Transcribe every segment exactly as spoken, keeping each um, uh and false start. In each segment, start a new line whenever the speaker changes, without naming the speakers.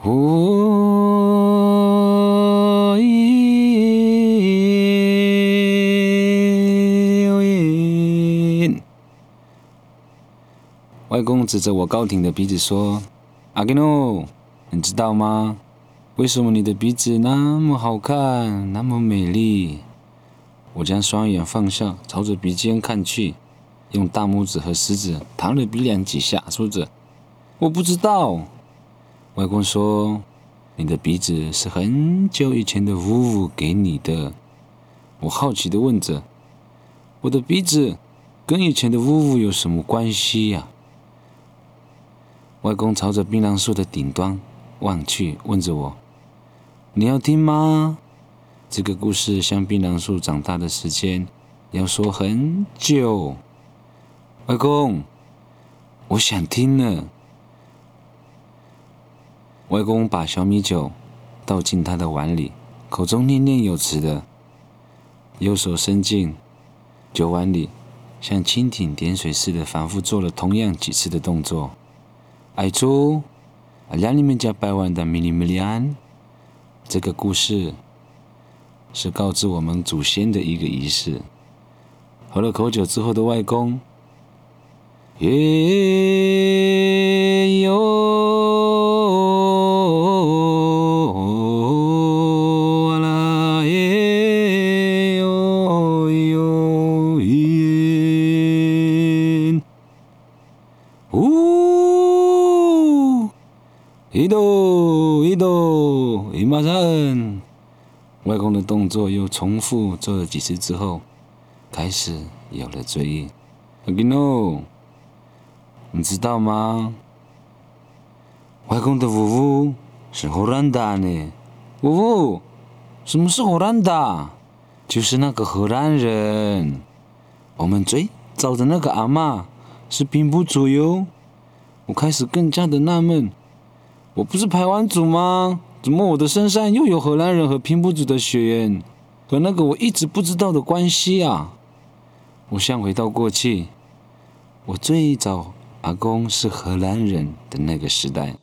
哦耶！外公指着我高挺的鼻子说：“阿基诺，你知道吗？为什么你的鼻子那么好看，那么美丽？”我将双眼放下，朝着鼻尖看去，用大拇指和食指弹了鼻梁几下，说着：“我不知道。”外公说：“你的鼻子是很久以前的呜呜给你的。”我好奇地问着：“我的鼻子跟以前的呜呜有什么关系呀？”外公朝着槟榔树的顶端望去，问着我：“你要听吗？”这个故事像槟榔树长大的时间，要说很久。外公，我想听了。外公把小米酒倒进他的碗里，口中念念有词的，右手伸进酒碗里，像蜻蜓点水似的反复做了同样几次的动作。爱猪，让你们家百万的米里米里安。这个故事是告知我们祖先的一个仪式。喝了口酒之后的外公，耶哟啊啦耶哟哟耶，呜，一度一度一马上。外公的动作又重复做了几次之后，开始有了醉意。阿基诺，你知道吗？外公的呜呜是荷兰达呢。呜呜，什么是荷兰达？就是那个荷兰人。我们最早的那个阿嬷是平埔族哟。我开始更加的纳闷，我不是排湾族吗？怎么我的身上又有荷兰人和平埔族的血缘，和那个我一直不知道的关系啊？我想回到过去，我最早阿公是荷兰人的那个时代。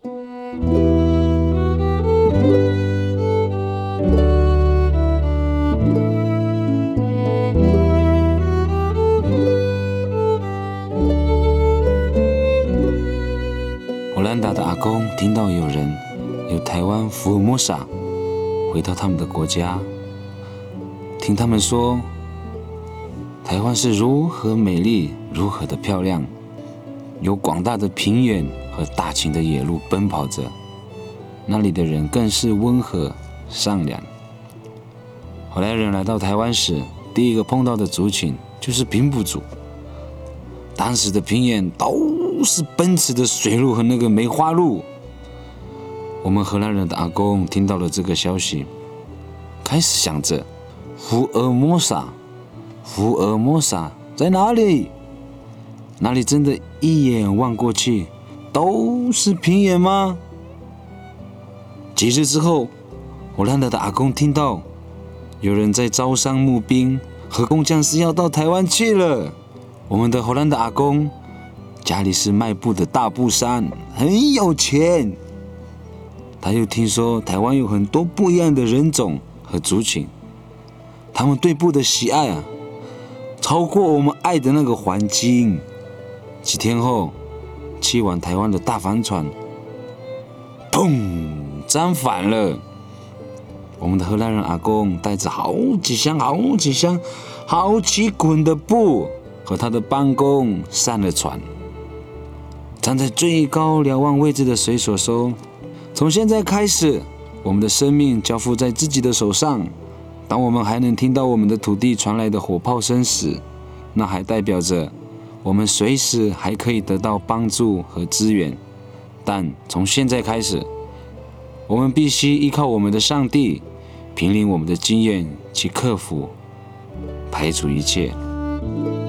荷兰达的阿公听到有人由台湾福尔摩沙回到他们的国家，听他们说台湾是如何美丽，如何的漂亮，有广大的平原和大型的野鹿奔跑着，那里的人更是温和善良。荷兰人来到台湾时，第一个碰到的族群就是平埔族。当时的平原都是奔驰的水路和那个梅花鹿。我们荷兰人的阿公听到了这个消息，开始想着福尔摩沙，福尔摩沙在哪里？那里真的一眼望过去都是平原吗？几日之后，荷兰的阿公听到有人在招商募兵，和工匠师要到台湾去了。我们的荷兰的阿公家里是卖布的大布商，很有钱。他又听说台湾有很多不一样的人种和族群，他们对布的喜爱啊，超过我们爱的那个黄金。几天后，去往台湾的大帆船，砰，沾反了。我们的荷兰人阿公带着好几箱、好几箱、好几捆的布，和他的帮工上了船。站在最高瞭望位置的水手说：“从现在开始，我们的生命交付在自己的手上。当我们还能听到我们的土地传来的火炮声时，那还代表着我们随时还可以得到帮助和支援。但从现在开始，我们必须依靠我们的上帝，凭凭我们的经验去克服、排除一切。”